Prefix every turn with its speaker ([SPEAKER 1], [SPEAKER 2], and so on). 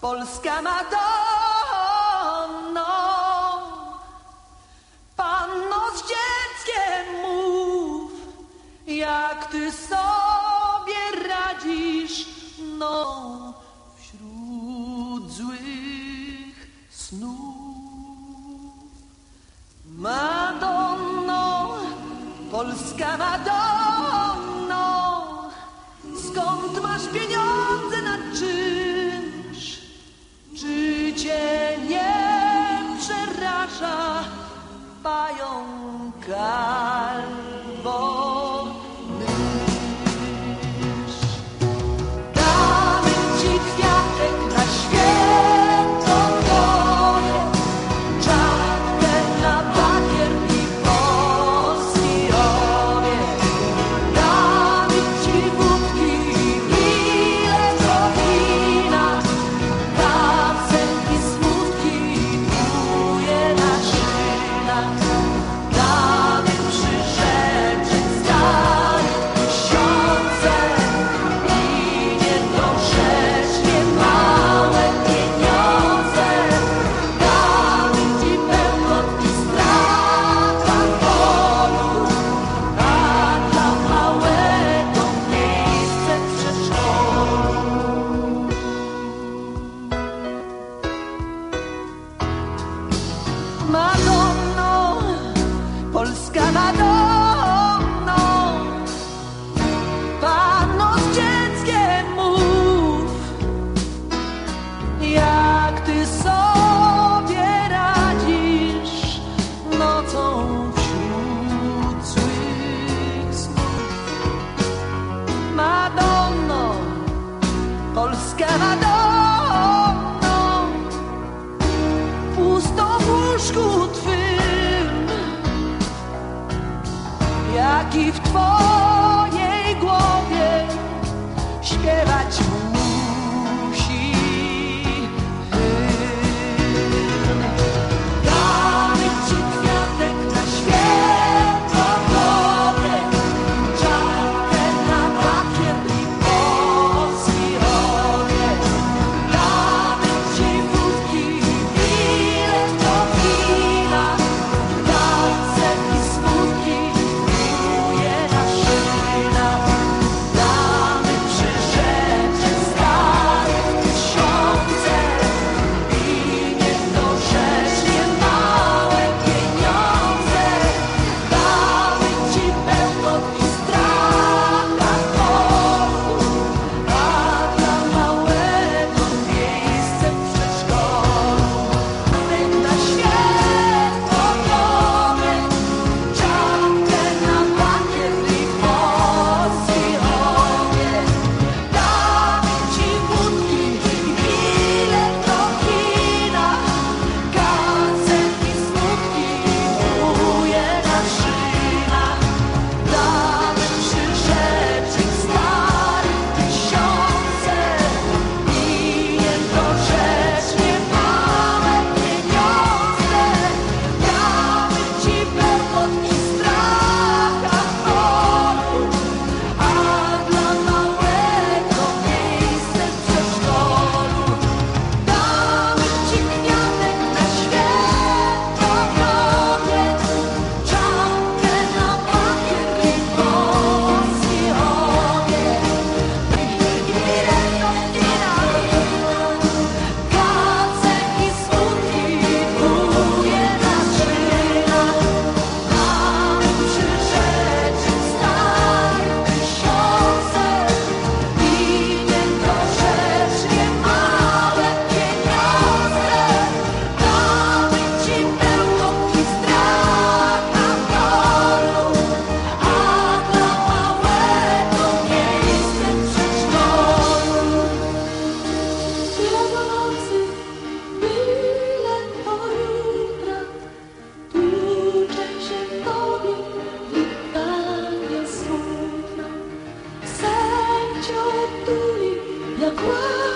[SPEAKER 1] Polska Madonno, panno z dzieckiem mów, jak ty sobie radzisz, no, wśród złych snów. Madonno, Polska Madonno, skąd masz pieniądze na czynsz? Czy cię nie przeraża pająk albo mysz? Damy ci kwiatek na święto twoje, czapkę na bakier i polski owiec. Damy ci wódki i bilet do kina, piosenki, smutki i buje na szynach. Damy przyrzeczeń starych tysiące i niedorzeczne małe pieniądze. Damy ci bełkot i strach na polu, a dla małego miejsce w przedszkolu. Madonno, Polska Madonno, panno z dzieckiem mów, jak ty sobie radzisz nocą wśród złych snów. Madonno, Polska Madonno, pusto w łóżku twym, jak i w twojej głowie śpiewać musi hymn. Damy ci kwiatek na święto twoje, czapkę na bakier i polski owiec. Damy ci wódki i bilet do kina, piosenki, smutki buje na szynach. Damy przyrzeczeń starych tysiące i niedorzecznie małe pieniądze. Damy ci bełkot i strach na polu, a dla małego miejsce w przedszkolu. Na święto tobie, czapkę na bakier i polski owiec. Damy ci wódki i bilet do kina, piosenki, smutki buje na szynach. Damy przyrzeczeń starych tysiące i niedorzecznie małe pieniądze. Damy ci bełkot i strach na polu, a dla małego miejsce w przedszkolu. Damy ci kwiatek na święto tobie, czapkę na bakier i polski owiec. Bilet do kina, piosenki, smutki buje na szynach. Damy przyrzeczeń starych tysiące i niedorzecznie małe pieniądze. Damy ci bełkot i strach na polu, a dla małego miejsce w przedszkolu. Tyle do nocy, bilet do jutra, tłucze się w tobie litania smutna. Sen cię otuli jak ład.